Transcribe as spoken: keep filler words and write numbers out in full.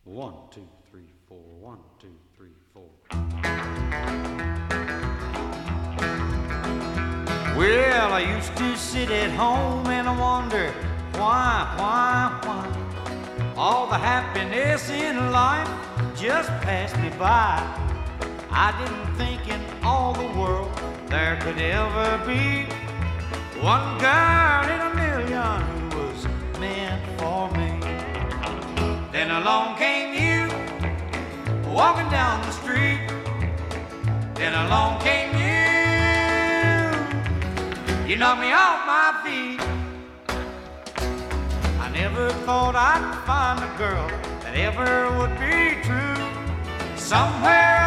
One, two, three, four. One, two, three, four. Well, I used to sit at home and I wonder why, why, why all the happiness in life just passed me by. I didn't think in all the world there could ever be one girl in a million who was meant for me. Then along came you, walking down the street. Then along came you, you knocked me off my feet. I never thought I'd find a girl that ever would be true. Somewhere